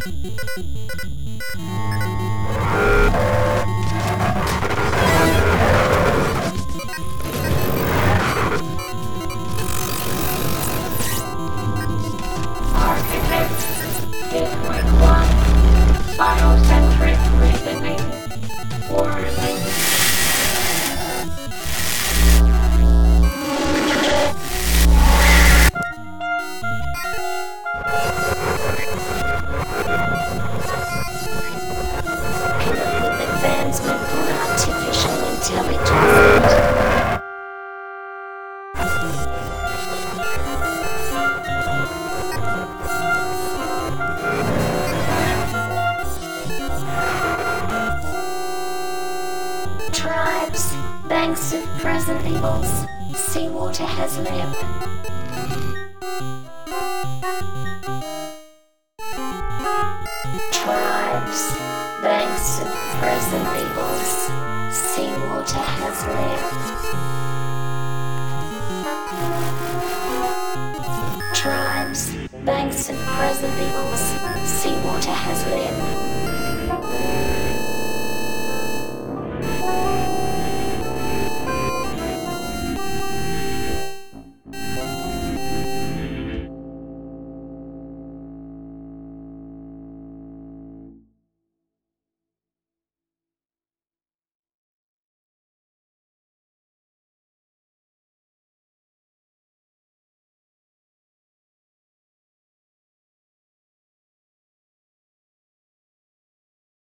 Biocentric reasoning. Warning. Advancement in artificial intelligence. Tribes, banks of present evils, seawater has lived. Tribes, banks of present evils, seawater has lived. Tribes, banks of present evils, seawater has lived.